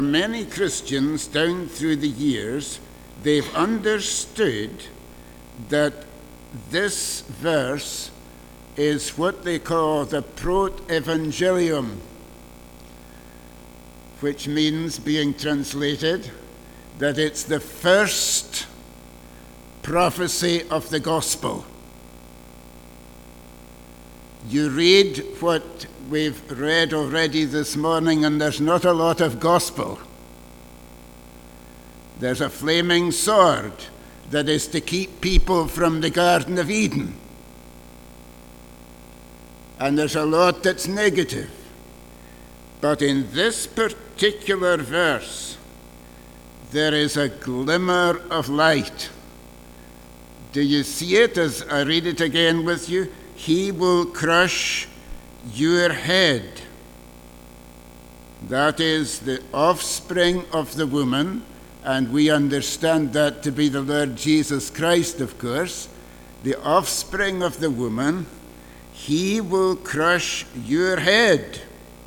Many Christians down through the years, they've understood that this verse is what they call the Proto-Evangelium, which means, being translated, that it's the first prophecy of the gospel. You read what we've read already this morning, and there's not a lot of gospel. There's a flaming sword that is to keep people from the Garden of Eden. And there's a lot that's negative. But in this particular verse, there is a glimmer of light. Do you see it as I read it again with you? He will crush your head. That is the offspring of the woman, and we understand that to be the Lord Jesus Christ, of course. The offspring of the woman, he will crush your head,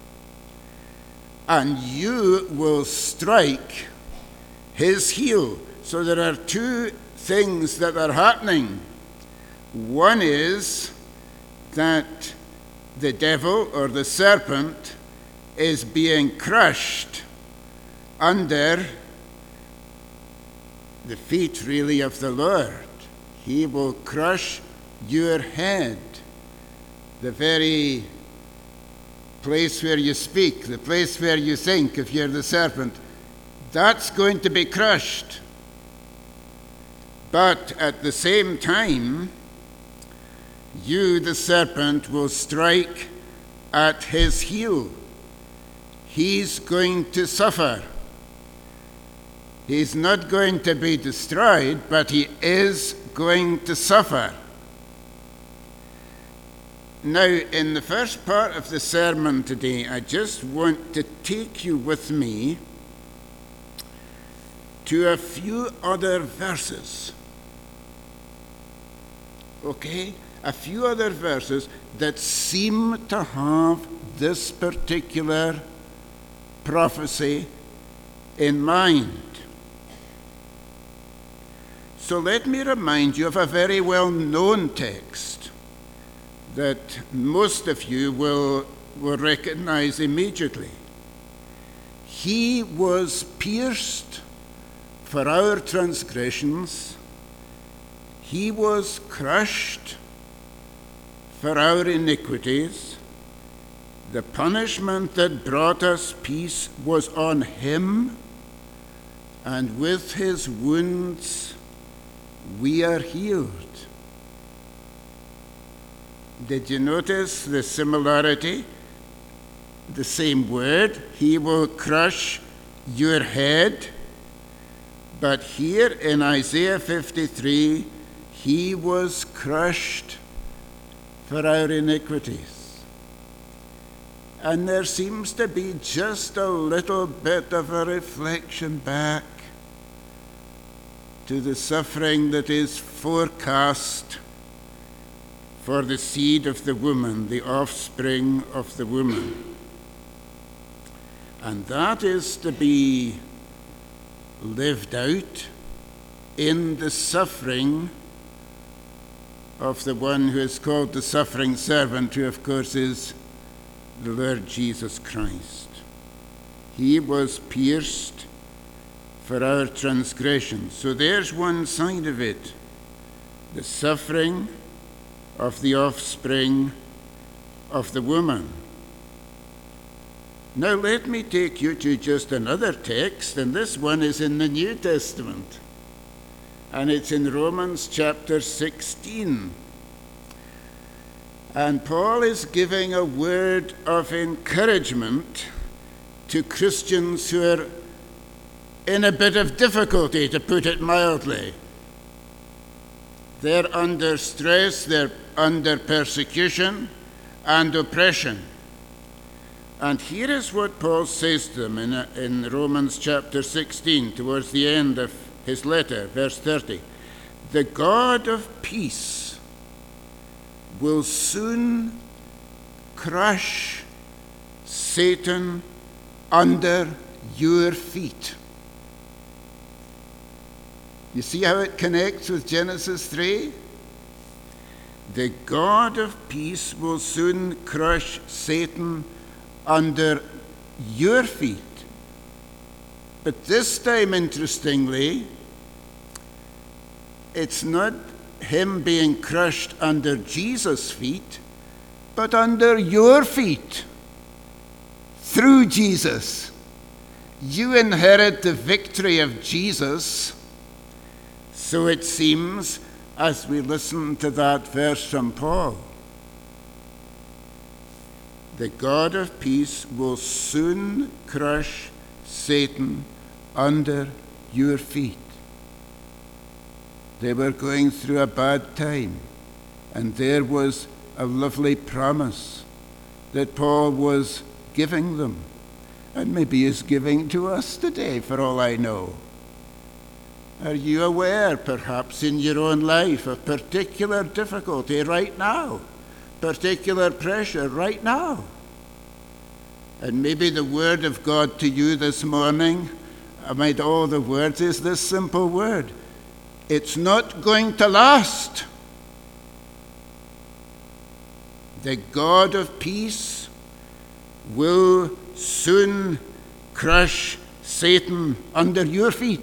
and you will strike his heel. So there are two things that are happening. One is that the devil, or the serpent, is being crushed under the feet, really, of the Lord. He will crush your head. The very place where you speak, the place where you think, if you're the serpent, that's going to be crushed. But at the same time, you, the serpent, will strike at his heel. He's going to suffer. He's not going to be destroyed, but he is going to suffer. Now, in the first part of the sermon today, I just want to take you with me to a few other verses. Okay? A few other verses that seem to have this particular prophecy in mind. So let me remind you of a very well-known text that most of you will recognize immediately. He was pierced for our transgressions. He was crushed for our iniquities. The punishment that brought us peace was on him, and with his wounds we are healed. Did you notice the similarity? The same word, he will crush your head. But here in Isaiah 53, he was crushed for our iniquities. And there seems to be just a little bit of a reflection back to the suffering that is forecast for the seed of the woman, the offspring of the woman. And that is to be lived out in the suffering of the one who is called the suffering servant, who of course is the Lord Jesus Christ. He was pierced for our transgressions. So there's one side of it, the suffering of the offspring of the woman. Now let me take you to just another text, and this one is in the New Testament, and it's in Romans chapter 16. And Paul is giving a word of encouragement to Christians who are in a bit of difficulty, to put it mildly. They're under stress, they're under persecution and oppression. And here is what Paul says to them in Romans chapter 16, towards the end of his letter, verse 30. The God of peace will soon crush Satan under your feet. You see how it connects with Genesis 3? The God of peace will soon crush Satan under your feet. But this time, interestingly, it's not him being crushed under Jesus' feet, but under your feet. Through Jesus, you inherit the victory of Jesus. So it seems as we listen to that verse from Paul. The God of peace will soon crush Satan under your feet. They were going through a bad time, and there was a lovely promise that Paul was giving them, and maybe is giving to us today, for all I know. Are you aware, perhaps, in your own life of particular difficulty right now, particular pressure right now? And maybe the word of God to you this morning, amid all the words, is this simple word: it's not going to last. The God of peace will soon crush Satan under your feet.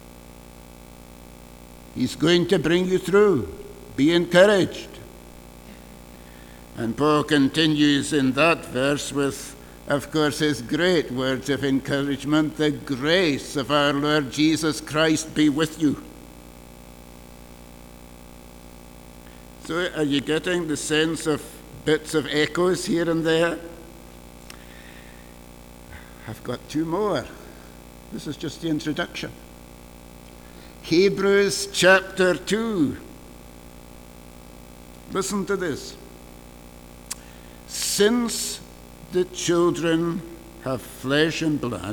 He's going to bring you through. Be encouraged. And Paul continues in that verse with, of course, his great words of encouragement: the grace of our Lord Jesus Christ be with you. So are you getting the sense of bits of echoes here and there? I've got two more. This is just the introduction. Hebrews chapter 2. Listen to this. Since the children have flesh and blood,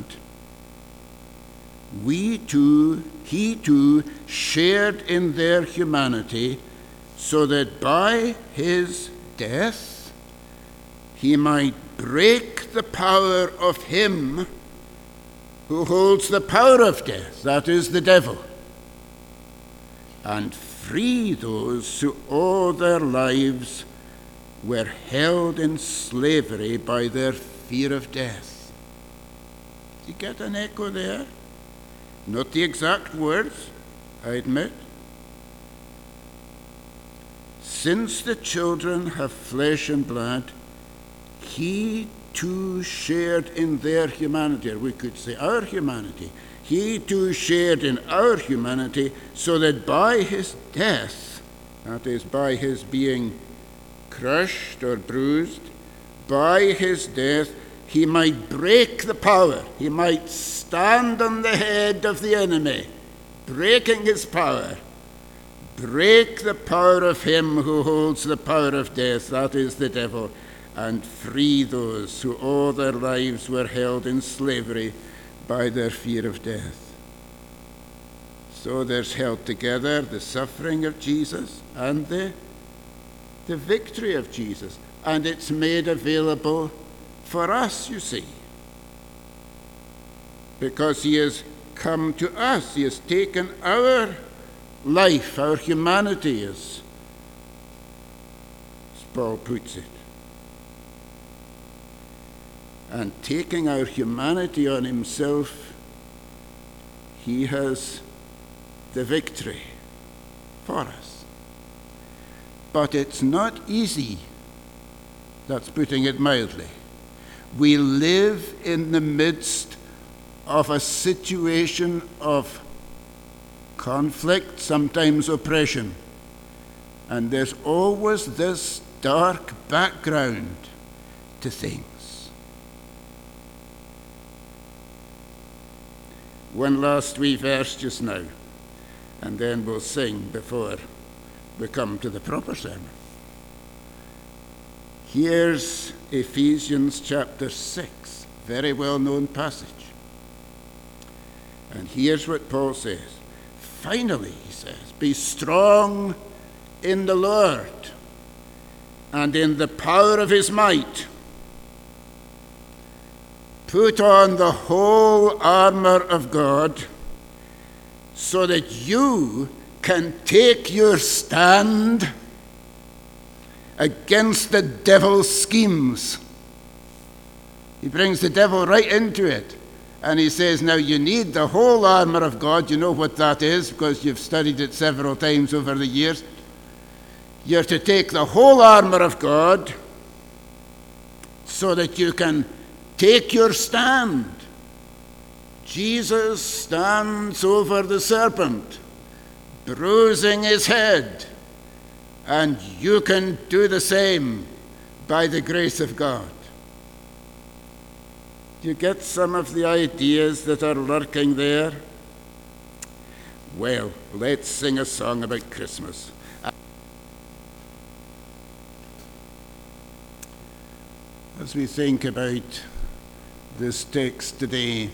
he too shared in their humanity, so that by his death he might break the power of him who holds the power of death, that is, the devil, and free those who all their lives were held in slavery by their fear of death. Do you get an echo there? Not the exact words, I admit. Since the children have flesh and blood, he too shared in their humanity, or we could say our humanity. He too shared in our humanity, so that by his death, that is, by his being crushed or bruised, by his death, he might break the power. He might stand on the head of the enemy, breaking his power. Break the power of him who holds the power of death, that is, the devil, and free those who all their lives were held in slavery by their fear of death. So there's held together the suffering of Jesus and the victory of Jesus. And it's made available for us, you see. Because he has come to us. He has taken our life, our humanity, as Paul puts it. And taking our humanity on himself, he has the victory for us. But it's not easy. That's putting it mildly. We live in the midst of a situation of conflict, sometimes oppression. And there's always this dark background to things. One last wee verse just now, and then we'll sing before we come to the proper sermon. Here's Ephesians chapter 6, very well-known passage. And here's what Paul says. Finally, he says, be strong in the Lord and in the power of his might. Put on the whole armor of God so that you can take your stand against the devil's schemes. He brings the devil right into it. And he says, now you need the whole armor of God. You know what that is because you've studied it several times over the years. You're to take the whole armor of God so that you can take your stand. Jesus stands over the serpent, bruising his head, and you can do the same by the grace of God. You get some of the ideas that are lurking there? Well, let's sing a song about Christmas. As we think about this text today,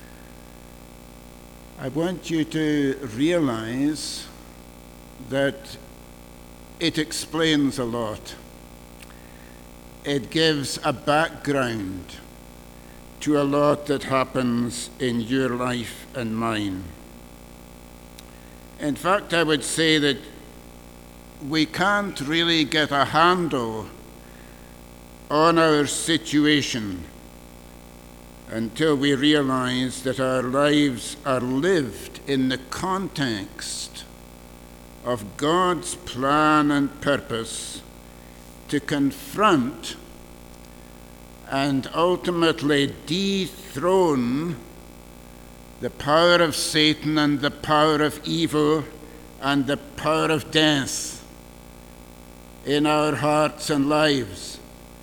I want you to realize that it explains a lot. It gives a background to a lot that happens in your life and mine. In fact, I would say that we can't really get a handle on our situation until we realize that our lives are lived in the context of God's plan and purpose to confront and ultimately dethrone the power of Satan and the power of evil and the power of death in our hearts and lives.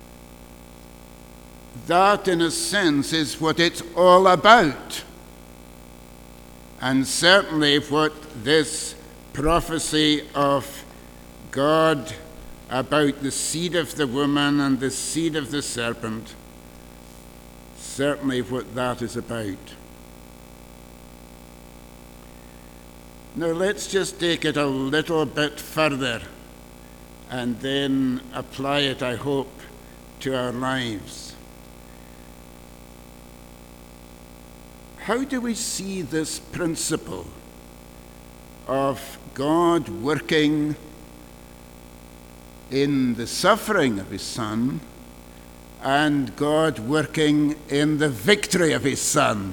That, in a sense, is what it's all about. And certainly what this prophecy of God about the seed of the woman and the seed of the serpent, certainly what that is about. Now let's just take it a little bit further and then apply it, I hope, to our lives. How do we see this principle of God working in the suffering of his Son and God working in the victory of his Son?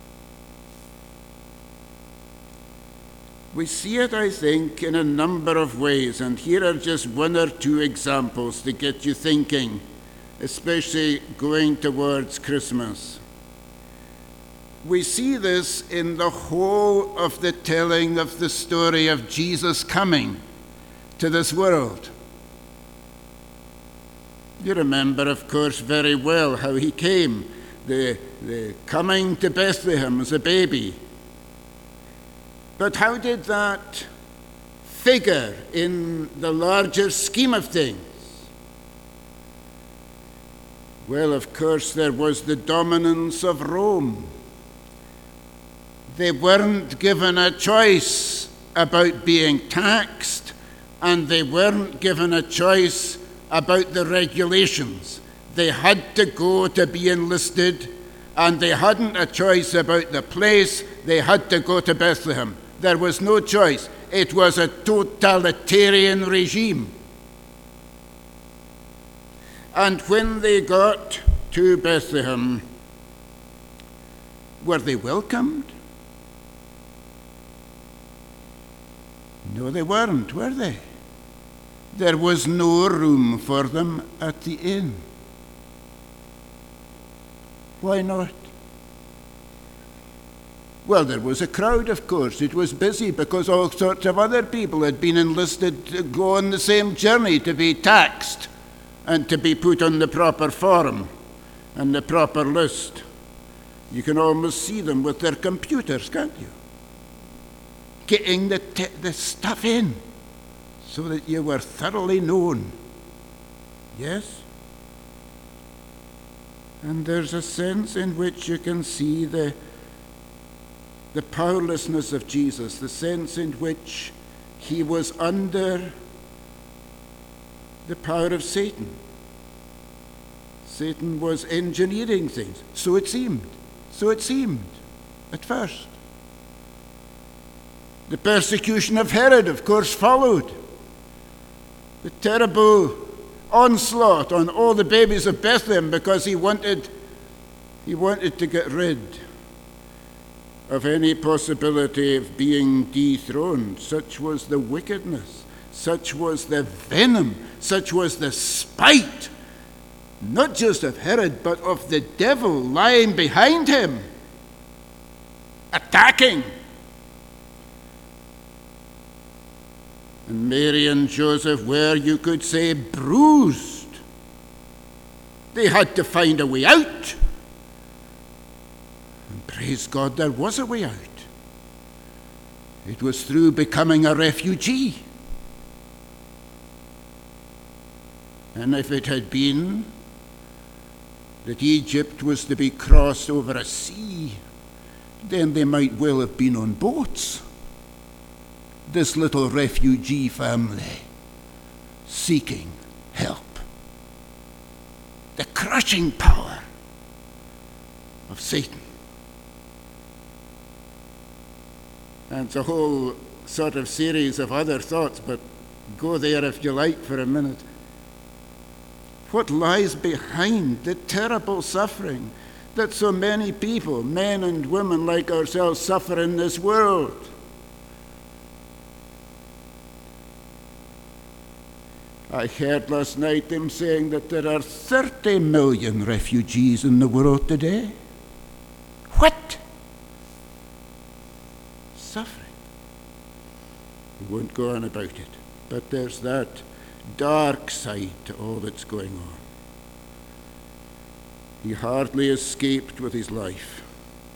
We see it, I think, in a number of ways, and here are just one or two examples to get you thinking, especially going towards Christmas. We see this in the whole of the telling of the story of Jesus coming to this world. You remember, of course, very well how he came, the coming to Bethlehem as a baby. But how did that figure in the larger scheme of things? Well, of course, there was the dominance of Rome. They weren't given a choice about being taxed, and they weren't given a choice about the regulations. They had to go to be enlisted, and they hadn't a choice about the place. They had to go to Bethlehem. There was no choice. It was a totalitarian regime. And when they got to Bethlehem, were they welcomed? No, they weren't, were they? There was no room for them at the inn. Why not? Well, there was a crowd, of course. It was busy because all sorts of other people had been enlisted to go on the same journey, to be taxed and to be put on the proper form and the proper list. You can almost see them with their computers, can't you? Getting the stuff in so that you were thoroughly known. Yes? And there's a sense in which you can see the powerlessness of Jesus, the sense in which he was under the power of Satan. Satan was engineering things. So it seemed. So it seemed at first. The persecution of Herod, of course, followed. The terrible onslaught on all the babies of Bethlehem because he wanted to get rid of any possibility of being dethroned. Such was the wickedness, such was the venom, such was the spite, not just of Herod, but of the devil lying behind him, attacking. And Mary and Joseph were, you could say, bruised. They had to find a way out. And praise God, there was a way out. It was through becoming a refugee. And if it had been that Egypt was to be crossed over a sea, then they might well have been on boats. This little refugee family seeking help. The crushing power of Satan. And it's a whole sort of series of other thoughts, but go there if you like for a minute. What lies behind the terrible suffering that so many people, men and women like ourselves, suffer in this world? I heard last night them saying that there are 30 million refugees in the world today. What? Suffering. We won't go on about it, but there's that dark side to all that's going on. He hardly escaped with his life.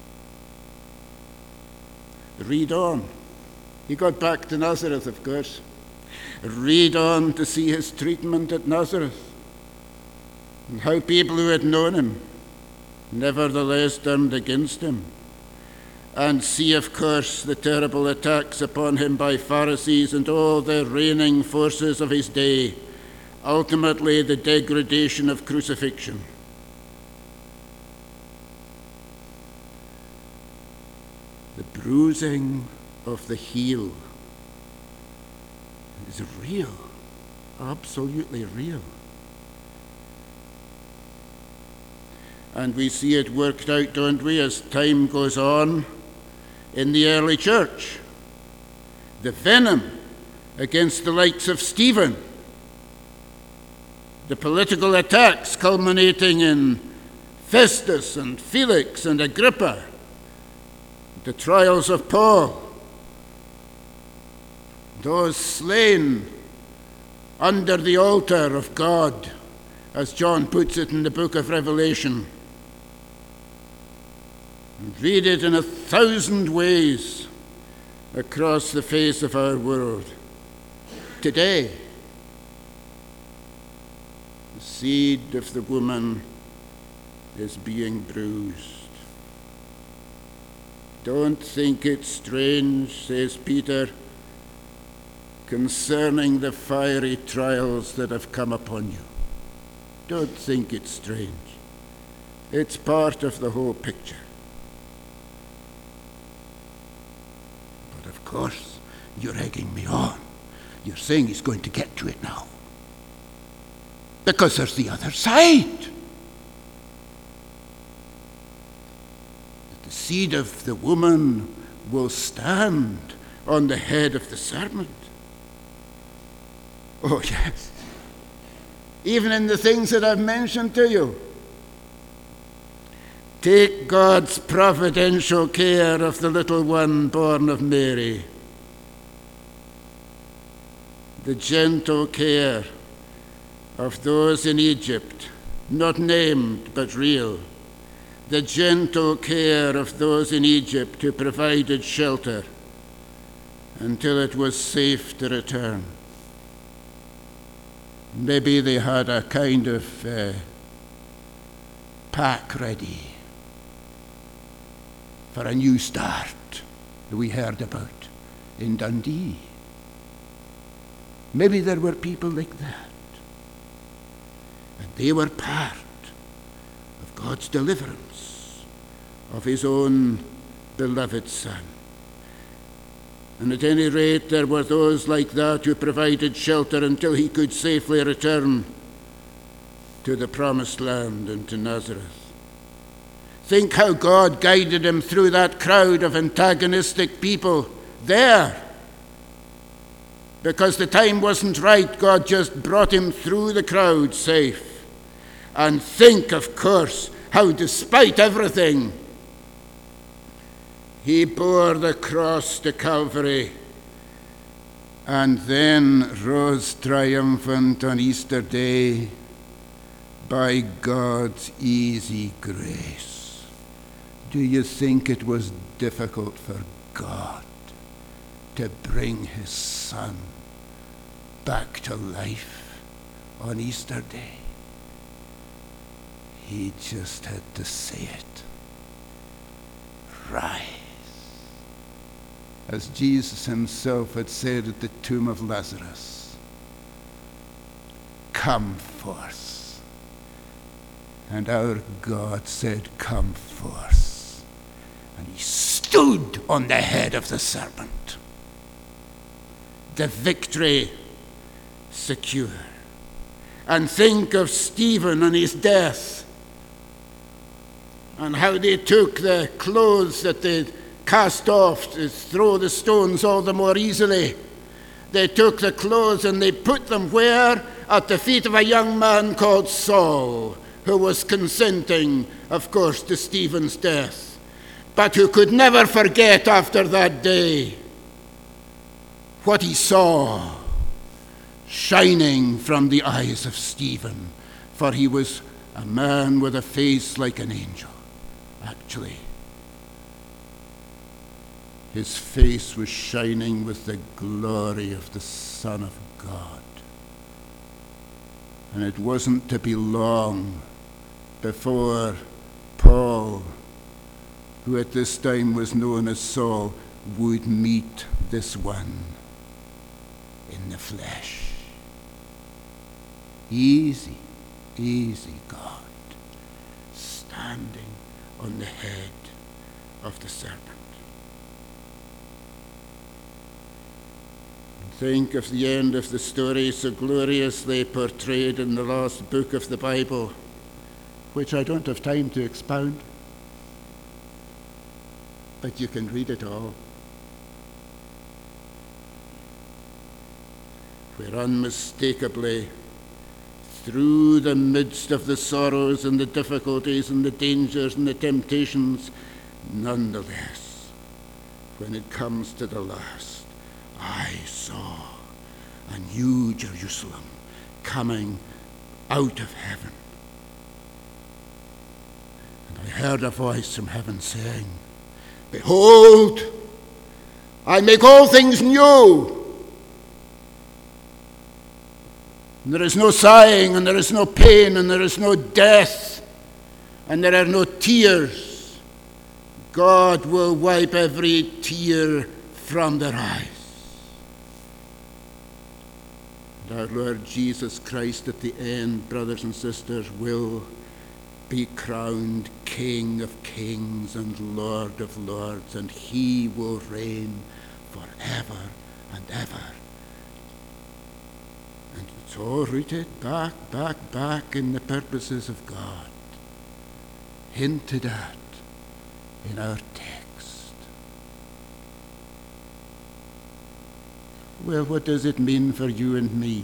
Read on. He got back to Nazareth, of course. Read on to see his treatment at Nazareth and how people who had known him nevertheless turned against him. And see, of course, the terrible attacks upon him by Pharisees and all the reigning forces of his day. Ultimately, the degradation of crucifixion. The bruising of the heel is real, absolutely real. And we see it worked out, don't we, as time goes on in the early church. The venom against the likes of Stephen, the political attacks culminating in Festus and Felix and Agrippa, the trials of Paul, those slain under the altar of God, as John puts it in the book of Revelation. And read it in 1,000 ways across the face of our world. Today, the seed of the woman is being bruised. Don't think it strange, says Peter, concerning the fiery trials that have come upon you. Don't think it's strange. It's part of the whole picture. But of course, you're egging me on. You're saying he's going to get to it now. Because there's the other side. The seed of the woman will stand on the head of the serpent. Oh, yes. Even in the things that I've mentioned to you. Take God's providential care of the little one born of Mary. The gentle care of those in Egypt, not named but real. The gentle care of those in Egypt who provided shelter until it was safe to return. Maybe they had a kind of pack ready for a new start that we heard about in Dundee. Maybe there were people like that. And they were part God's deliverance of his own beloved Son. And at any rate, there were those like that who provided shelter until he could safely return to the promised land and to Nazareth. Think how God guided him through that crowd of antagonistic people there. Because the time wasn't right, God just brought him through the crowd safe. And think, of course, how despite everything, he bore the cross to Calvary and then rose triumphant on Easter Day by God's easy grace. Do you think it was difficult for God to bring his Son back to life on Easter Day? He just had to say it. Rise. As Jesus himself had said at the tomb of Lazarus, come forth. And our God said, come forth. And he stood on the head of the serpent. The victory secure. And think of Stephen and his death, and how they took the clothes that they'd cast off to throw the stones all the more easily. They took the clothes and they put them where? At the feet of a young man called Saul, who was consenting, of course, to Stephen's death, but who could never forget after that day what he saw shining from the eyes of Stephen, for he was a man with a face like an angel. Actually, his face was shining with the glory of the Son of God. And it wasn't to be long before Paul, who at this time was known as Saul, would meet this one in the flesh. Easy, easy God, standing on the head of the serpent. Think of the end of the story so gloriously portrayed in the last book of the Bible, which I don't have time to expound, but you can read it all, where unmistakably, through the midst of the sorrows and the difficulties and the dangers and the temptations, nonetheless, when it comes to the last, I saw a new Jerusalem coming out of heaven. And I heard a voice from heaven saying, behold, I make all things new. And there is no sighing, and there is no pain, and there is no death, and there are no tears. God will wipe every tear from their eyes. And our Lord Jesus Christ at the end, brothers and sisters, will be crowned King of kings and Lord of lords, and he will reign forever and ever. And it's all rooted back in the purposes of God, hinted at in our text. Well, what does it mean for you and me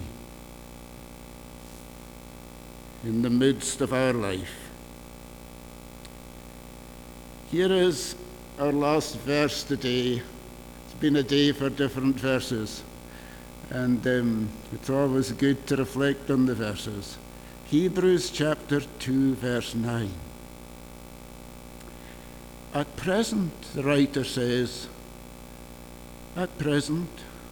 in the midst of our life? Here is our last verse today. It's been a day for different verses. And it's always good to reflect on the verses. Hebrews chapter 2, verse 9. At present, the writer says, at present,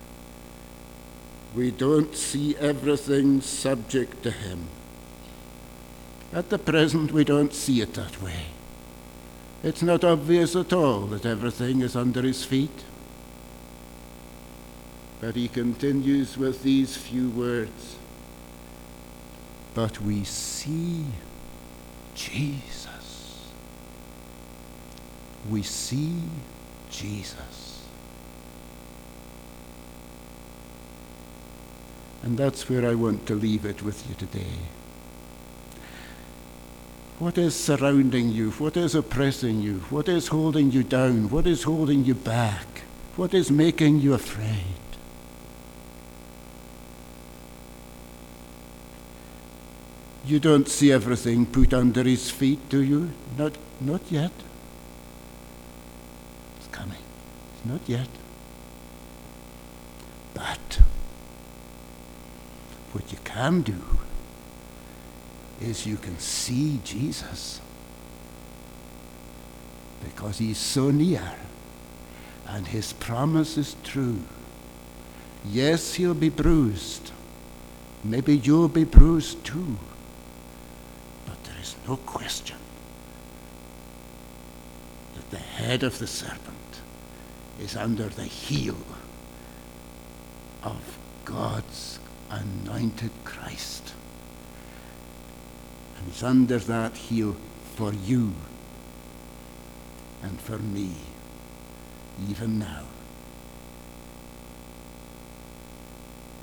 we don't see everything subject to him. At the present, we don't see it that way. It's not obvious at all that everything is under his feet. But he continues with these few words. But we see Jesus. We see Jesus. And that's where I want to leave it with you today. What is surrounding you? What is oppressing you? What is holding you down? What is holding you back? What is making you afraid? You don't see everything put under his feet, do you? Not yet. It's coming. Not yet. But what you can do is you can see Jesus, because he's so near and his promise is true. Yes, he'll be bruised. Maybe you'll be bruised too. But there is no question that the head of the serpent is under the heel of God's anointed Christ. And he's under that heel for you and for me, even now.